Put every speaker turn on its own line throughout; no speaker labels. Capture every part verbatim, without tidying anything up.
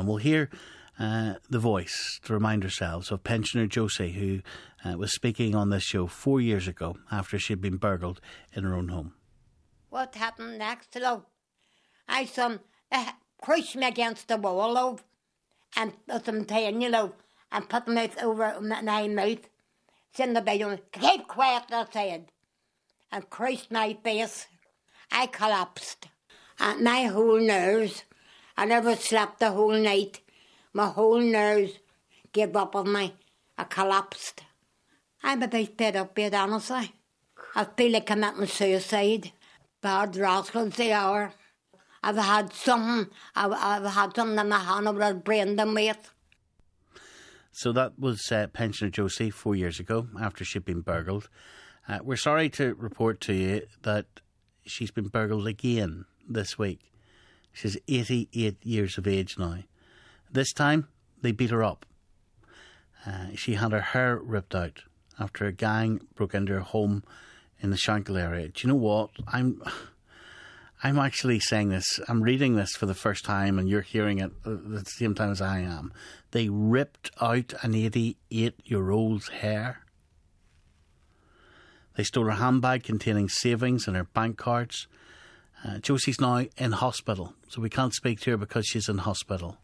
And we'll hear uh, the voice to remind ourselves of pensioner Josie, who uh, was speaking on this show four years ago after she'd been burgled in her own home.
What happened next, love? I some uh, pushed me against the wall, love, and put them ten, you know, and put them out over my mouth. It's in the bedroom. Keep quiet, I said. And crushed my face. I collapsed. And my whole nerves, I never slept the whole night. My whole nerves gave up on me. I collapsed. I'm a bit fed up with it, honestly. I feel like committing suicide. Bad rascals they are. I've had something, I've, I've had something in my hand I would have brained them with.
So that was uh, pensioner Josie four years ago after she'd been burgled. Uh, we're sorry to report to you that she's been burgled again this week. She's eighty-eight years of age now. This time, they beat her up. Uh, she had her hair ripped out after a gang broke into her home in the Shankill area. Do you know what? I'm... I'm actually saying this, I'm reading this for the first time and you're hearing it at the same time as I am. They ripped out an eighty-eight-year-old's hair. They stole her handbag containing savings and her bank cards. Uh, Josie's now in hospital, so we can't speak to her because she's in hospital.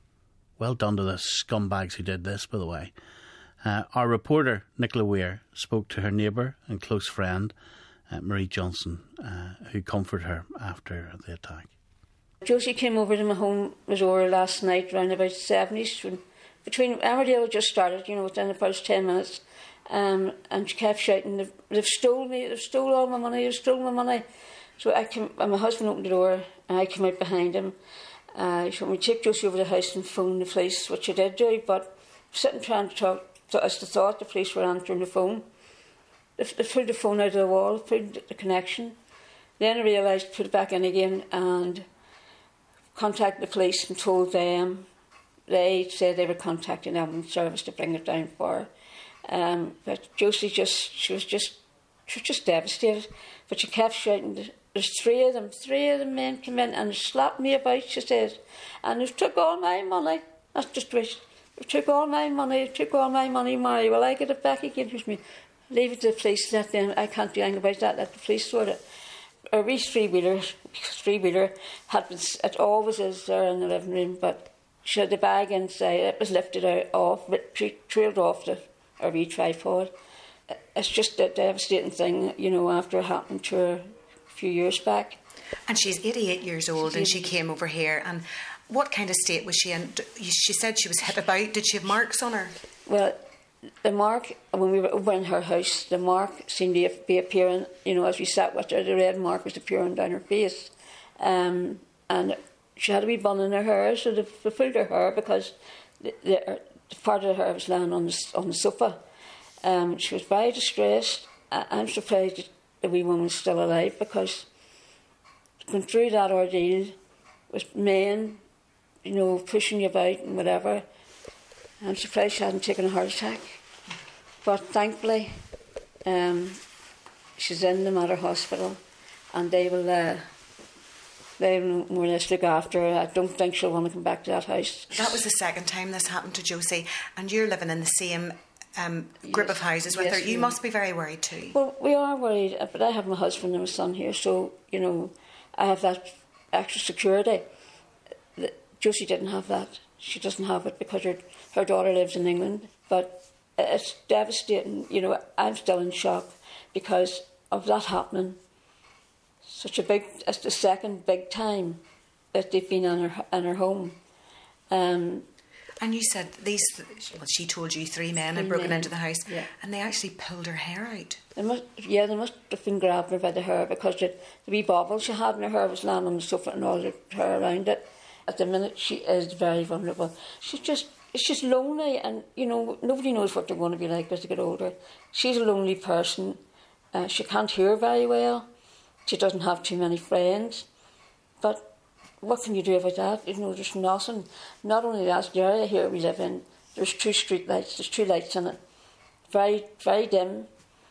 Well done to the scumbags who did this, by the way. Uh, our reporter, Nicola Weir, spoke to her neighbour and close friend, Uh, Marie Johnson, uh, who comforted her after the attack.
Josie came over to my home resort last night around about seven-ish. Between Emmerdale had just started, you know, within the first ten minutes, um, and she kept shouting, they've, they've stole me, they've stole all my money, they've stole my money. So I came, and my husband opened the door, and I came out behind him. Uh, he told me to take Josie over to the house and phone the police, which I did do, but sitting trying to talk, so as to thought the police were answering the phone. They pulled the phone out of the wall, pulled the connection. Then I realised, put it back in again and contacted the police and told them. They said they were contacting the ambulance service to bring it down for her. Um, but Josie just, she was just, she was just devastated. But she kept shouting, there's three of them, three of the men came in and slapped me about, she said. And they took all my money. That's just rich. They took all my money, they took all my money, Mary. Will I get it back again? With me. Leave it to the police, let them, I can't do anything about that, let the police sort it. A wee three-wheeler, three-wheeler, had been, it always is there in the living room, but she had the bag inside, it was lifted out, off, trailed off the a wee tripod. It's just a devastating thing, you know, after it happened to her a few years back.
And she's eighty-eight years old and she came over here, and what kind of state was she in? She said she was hit about, did she have marks on her?
Well, the mark, when we were over in her house, the mark seemed to be appearing, you know, as we sat with her, the red mark was appearing down her face. Um, and she had a wee bun in her hair, so they pulled her hair because the, the, the part of her hair was lying on the, on the sofa. Um, she was very distressed. I, I'm surprised that the wee woman was still alive because going through that ordeal with men, you know, pushing you about and whatever, I'm surprised she hadn't taken a heart attack. But thankfully, um, she's in the Mater Hospital and they will uh, they will more or less look after her. I don't think she'll want to come back to that house.
That was the second time this happened to Josie, and you're living in the same um, group
yes.
of houses with
yes,
her. You must be very worried too.
Well, we are worried, but I have my husband and my son here, so, you know, I have that extra security. Josie didn't have that. She doesn't have it because her, her daughter lives in England. But it's devastating. You know, I'm still in shock because of that happening. Such a big, it's the second big time that they've been in her, in her home. Um,
and you said these, well, she told you three men three had broken
men.
into the house, yeah. And they actually pulled her hair out.
They must, yeah, they must have been grabbing her by the hair because the, the wee bobble she had in her hair was lying on the sofa and all the hair around it. At the minute, she is very vulnerable. She's just, she's lonely, and you know, nobody knows what they're going to be like as they get older. She's a lonely person. Uh, she can't hear very well. She doesn't have too many friends. But what can you do about that? You know, there's nothing. Not only that, the area here we live in, there's two street lights. There's two lights in it. Very, very dim.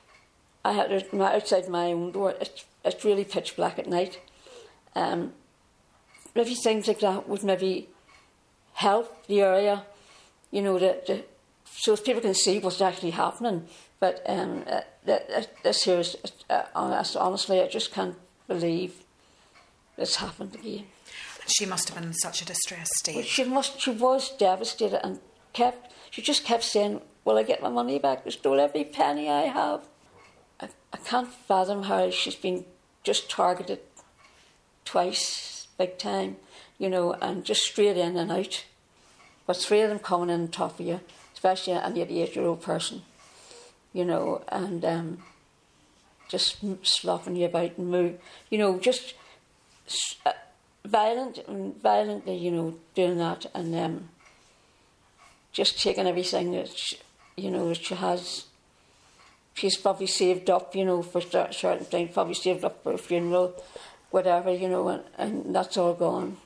I had outside my own door. It's it's really pitch black at night. Um. Maybe things like that would maybe help the area, you know, to, to, so if people can see what's actually happening. But um, uh, this here is, uh, honestly, I just can't believe it's happened again.
She must have been in such a distressed state.
Well, she must. She was devastated and kept. She just kept saying, "Will I get my money back? They stole every penny I have." I, I can't fathom how she's been just targeted twice, big time, you know, and just straight in and out. But three of them coming in on top of you, especially an eighty-eight-year-old person, you know, and um, just slopping you about and move, you know, just uh, violent and violently, you know, doing that, and um, just taking everything that she, you know, that she has. She's probably saved up, you know, for certain things, probably saved up for a funeral, whatever, you know, and, and that's all gone.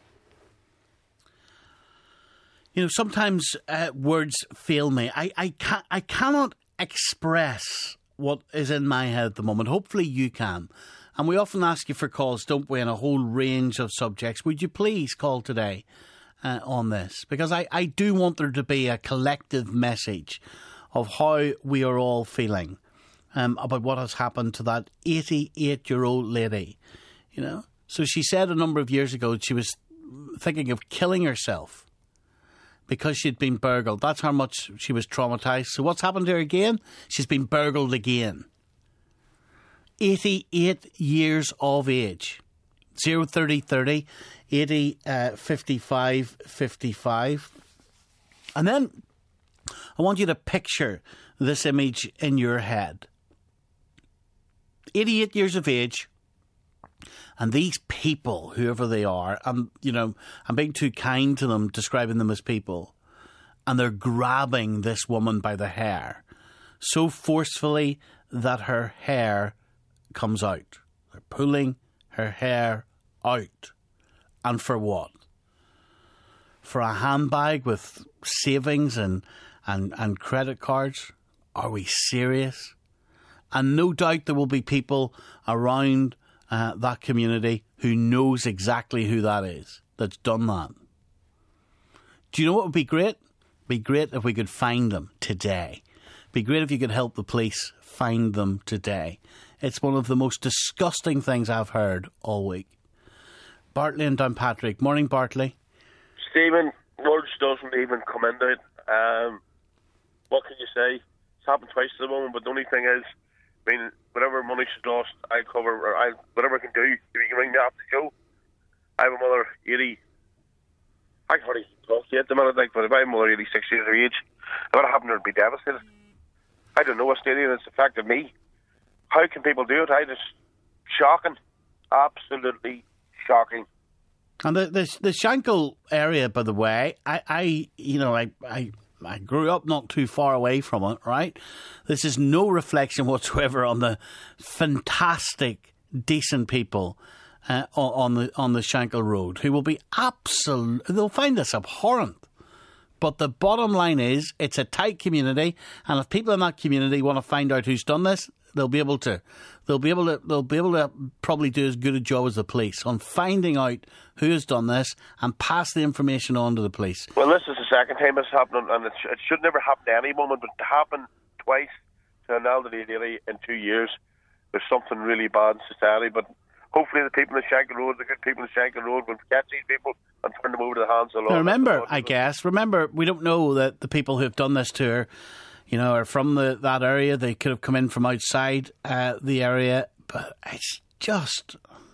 You know, sometimes uh, words fail me. I, I, can, I cannot express what is in my head at the moment. Hopefully you can. And we often ask you for calls, don't we, on a whole range of subjects. Would you please call today uh, on this? Because I, I do want there to be a collective message of how we are all feeling um, about what has happened to that eighty-eight-year-old lady. You know, so she said a number of years ago she was thinking of killing herself because she'd been burgled. That's how much she was traumatised. So what's happened to her again? She's been burgled again. eighty-eight years of age. zero thirty thirty, eighty, uh, fifty-five, fifty-five. And then I want you to picture this image in your head. eighty-eight years of age. And these people, whoever they are, I'm, you know, I'm being too kind to them, describing them as people, and they're grabbing this woman by the hair so forcefully that her hair comes out. They're pulling her hair out. And for what? For a handbag with savings and, and, and credit cards? Are we serious? And no doubt there will be people around Uh, that community who knows exactly who that is that's done that. Do you know what would be great? Be great if we could find them today. Be great if you could help the police find them today. It's one of the most disgusting things I've heard all week. Bartley and Downpatrick. Morning, Bartley.
Stephen, words doesn't even come into it. Um, what can you say? It's happened twice at the moment, but the only thing is, I mean, whatever money she's lost, I cover, or I whatever I can do. If you can ring me after the show, I have a mother eighty. I can hardly talk yet the minute, like, but if I have a mother eighty-six years of age, if it happened, I'd be devastated. I don't know what's the idea. It's affected me. How can people do it? I just shocking, absolutely shocking.
And the the, the Shankill area, by the way, I, I you know, I I. I grew up not too far away from it, right? This is no reflection whatsoever on the fantastic, decent people uh, on the on the Shankill Road who will be absolute. They'll find this abhorrent. But the bottom line is, it's a tight community, and if people in that community want to find out who's done this, they'll be able to. They'll be able to. They'll be able to probably do as good a job as the police on finding out who has done this and pass the information on to the police.
Well, this is the second time it's happened, and it, sh- it should never happen to any woman, but to happen twice to an elderly lady in two years, there's something really bad in society. But hopefully, the people in Shankill Road, the good people in Shankill Road, will catch these people and turn them over to the hands of the law.
Now remember, I guess, remember, we don't know that the people who have done this to her, you know, are from the, that area. They could have come in from outside uh, the area, but it's just,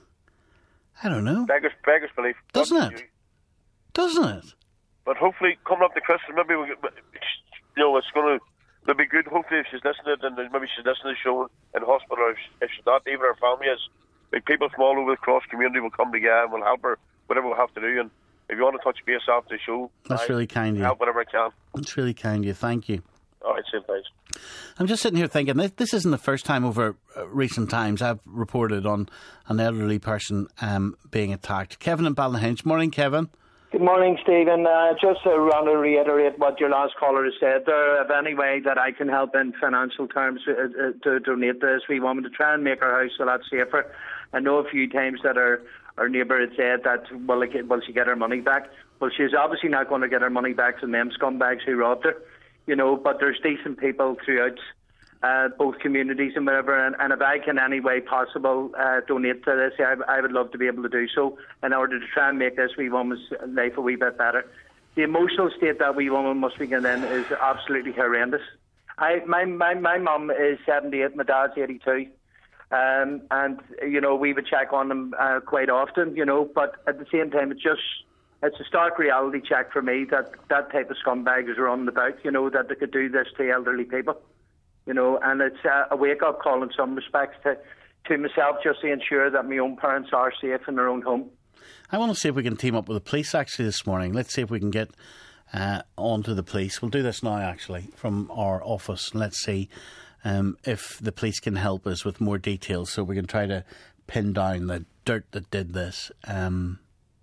I don't know.
Beggars, beggars belief.
Doesn't it? Doesn't it?
But hopefully, coming up to Christmas, maybe we, you know, it's going to it'll be good. Hopefully, if she's listening, and maybe she's listening to the show in the hospital, or if, if she's not, even her family is. Like, people from all over the cross community will come together and will help her, whatever we'll have to do. And if you want to touch base after the show,
that's I really kind of you.
Help whatever I can.
That's really kind of you. Thank you.
All right, same thanks.
I'm just sitting here thinking, this, this isn't the first time over uh, recent times I've reported on an elderly person um, being attacked. Kevin in Ballynahinch. Morning, Kevin.
Good morning, Stephen. Uh, just uh, want to reiterate what your last caller has said there. If any way that I can help in financial terms uh, uh, to donate this, we want to try and make our house a lot safer. I know a few times that our, our neighbour had said that, will, it get, will she get her money back? Well, she's obviously not going to get her money back from them scumbags who robbed her, you know, but there's decent people throughout uh, both communities and whatever, and, and if I can any way possible uh, donate to this, I, I would love to be able to do so in order to try and make this wee woman's life a wee bit better. The emotional state that wee woman must be in is absolutely horrendous. I, my, my, my mum is seventy-eight, my dad's eighty-two. Um, and, you know, we would check on them uh, quite often, you know, but at the same time, it's just, it's a stark reality check for me that that type of scumbag is running about, you know, that they could do this to elderly people, you know, and it's uh, a wake-up call in some respects to, to myself just to ensure that my own parents are safe in their own home.
I want to see if we can team up with the police actually this morning. Let's see if we can get uh, on to the police. We'll do this now actually from our office. Let's see um, if the police can help us with more details so we can try to pin down the dirt that did this. Um,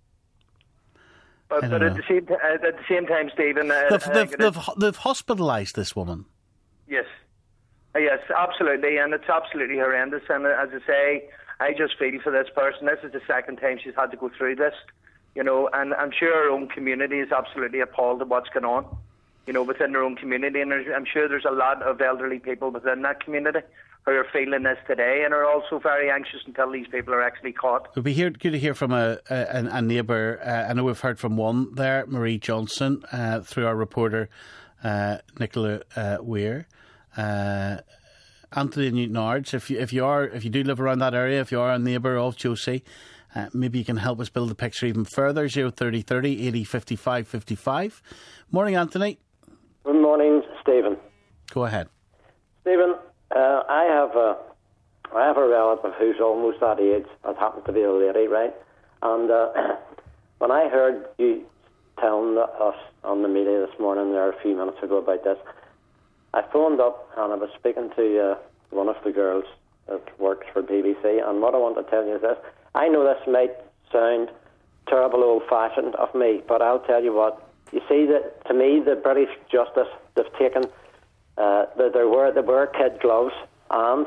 but but at, the same t- at the same time, Stephen... Uh,
they've, they've, they've, they've hospitalised this woman.
Yes. Uh, yes, absolutely, and it's absolutely horrendous. And uh, as I say, I just feel for this person. This is the second time she's had to go through this, you know, and I'm sure her own community is absolutely appalled at what's going on, you know, within their own community. And I'm sure there's a lot of elderly people within that community who are feeling this today and are also very anxious until these people are actually caught.
It would be here, good to hear from a, a, a neighbour. Uh, I know we've heard from one there, Marie Johnson, uh, through our reporter, uh, Nicola uh, Weir. Uh, Anthony Newton-Ards, if you, if you are, if you do live around that area, if you are a neighbour of Josie, uh, maybe you can help us build the picture even further. Zero thirty thirty eighty fifty five fifty five. Morning, Anthony.
Good morning, Stephen.
Go ahead,
Stephen. Uh, I have a, I have a relative who's almost that age. That happens to be a lady, right? And uh, when I heard you telling us on the media this morning, there a few minutes ago about this, I phoned up and I was speaking to uh, one of the girls that works for B B C, and what I want to tell you is this. I know this might sound terrible old-fashioned of me, but I'll tell you what. You see, that to me, the British Justice, they've taken, uh, the, there were there were kid gloves, and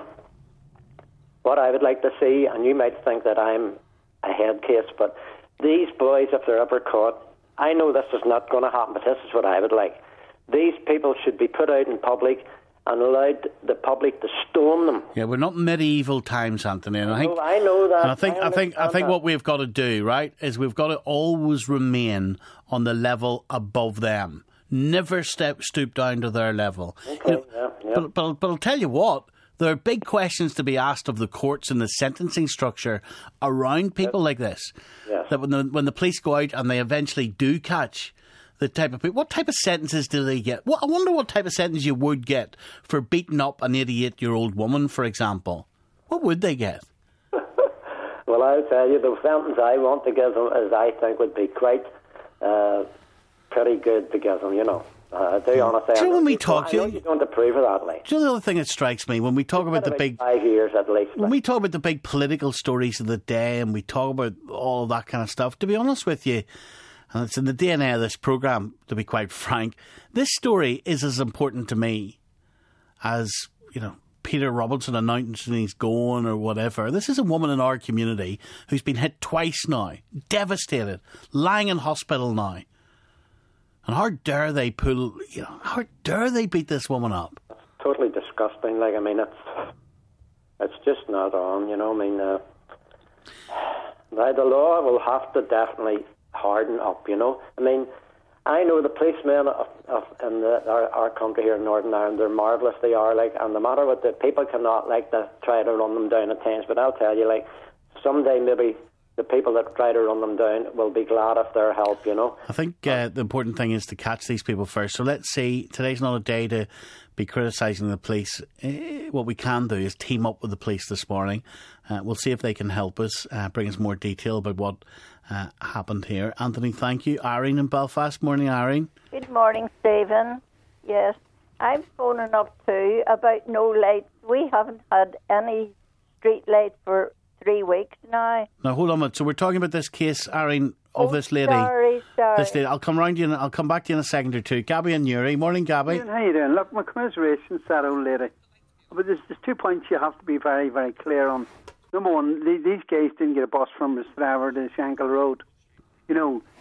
what I would like to see, and you might think that I'm a head case, but these boys, if they're ever caught, I know this is not going to happen, but this is what I would like. These people should be put out in public and allowed the public to stone them.
Yeah, we're not medieval times, Anthony. And I think
no, I know that.
And I think I, I think I think that. What we've got to do, right, is we've got to always remain on the level above them. Never step stoop down to their level.
Okay,
you know,
yeah, yeah.
But, but but I'll tell you what. There are big questions to be asked of the courts and the sentencing structure around people yes. like this.
Yes.
That when the when the police go out and they eventually do catch the type of people, what type of sentences do they get? Well, I wonder what type of sentence you would get for beating up an eighty-eight-year-old woman, for example. What would they get?
Well, I'll tell you, the sentence I want to give them is, I think, would be quite uh, pretty good to give them, you know. Uh, to be honest,
do you know when we talk,
I know you don't approve of that, like.
Do you know the other thing that strikes me when we talk about the big
five years at least?
When we talk about the big political stories of the day and we talk about all that kind of stuff, to be honest with you, and it's in the D N A of this programme, to be quite frank, this story is as important to me as, you know, Peter Robinson announcing he's going or whatever. This is a woman in our community who's been hit twice now, devastated, lying in hospital now. And how dare they pull, you know, how dare they beat this woman up?
It's totally disgusting. Like, I mean, it's it's just not on, you know. I mean, uh, now the law will have to definitely harden up, you know. I mean, I know the policemen of, of in the, our, our country here in Northern Ireland, they're marvellous, they are, like, and no matter what, the people cannot, like, to try to run them down at times, but I'll tell you, like, someday maybe the people that try to run them down will be glad of their help, you know.
I think uh, the important thing is to catch these people first. So let's see, today's not a day to be criticising the police. Uh, what we can do is team up with the police this morning. Uh, we'll see if they can help us, uh, bring us more detail about what uh, happened here. Anthony, thank you. Irene in Belfast. Morning, Irene.
Good morning, Stephen. Yes, I'm phoning up too about no lights. We haven't had any street lights for three weeks now.
Now, hold on a minute. So we're talking about this case, Irene, of
oh,
this lady.
Sorry, sorry.
This lady. I'll come round you and I'll come back to you in a second or two. Gabby and Newry. Morning, Gabby.
How you doing? Look, my commiserations to that old lady. But there's, there's two points you have to be very, very clear on. Number one, these guys didn't get a bus from Straver to Shankill Road. You know,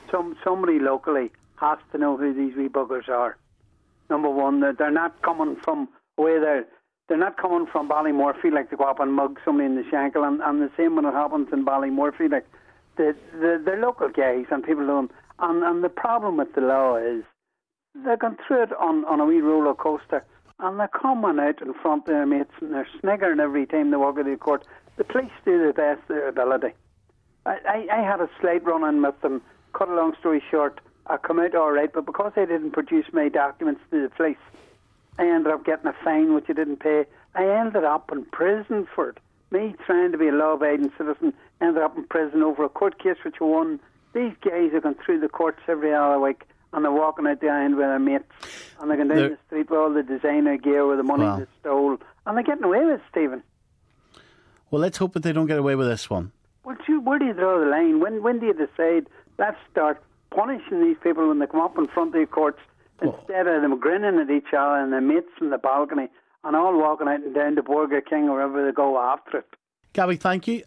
some somebody locally has to know who these wee buggers are. Number one, they're, they're not coming from away there. They're not coming from Ballymorphy like to go up and mug somebody in the Shankill, and, and the same when it happens in Ballymorphy. Like the, the, they're local guys and people know them. And, and the problem with the law is they're going through it on, on a wee roller coaster, and they're coming out in front of their mates and they're sniggering every time they walk into the court. The police do the best of their ability. I, I, I had a slight run-in with them. Cut a long story short, I come out all right, but because I didn't produce my documents to the police, I ended up getting a fine which I didn't pay. I ended up in prison for it. Me trying to be a law-abiding citizen ended up in prison over a court case which I won. These guys are going through the courts every other week, and they're walking out the island with their mates, and they're going down they're, the street with all the designer gear with the money wow. they stole, and they're getting away with it, Stephen.
Well, let's hope that they don't get away with this one.
Well, you, where do you draw the line? When when do you decide, let's start punishing these people when they come up in front of the courts, well, instead of them grinning at each other and their mates in the balcony and all walking out and down to Burger King or wherever they go after it?
Gabby, thank you.